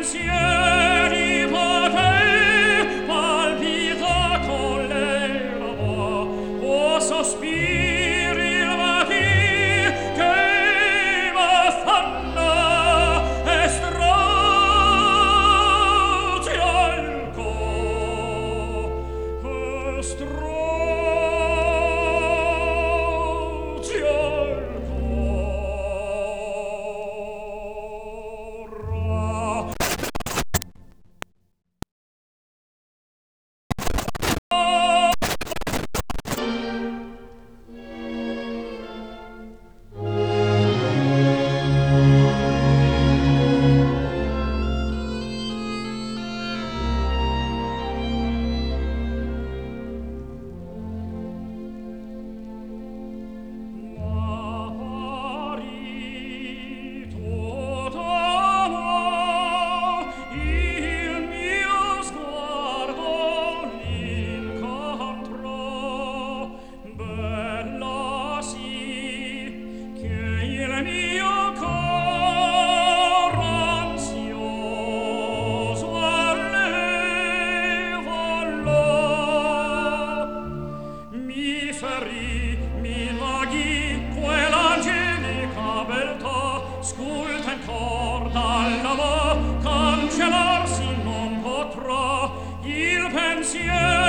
pensieri potei palpita con l'erba o sospiri il matin che m'affanna e strazia il cor, strazia il cor. Marito d'amor, il mio sguardo l'incontrò, bella sì, che il mio cor ansioso a lei volò. Mi ferì, mi vaghi quell'angelica beltà, sculta in cor dall'amor, cancellarsi non potrà il pensiero.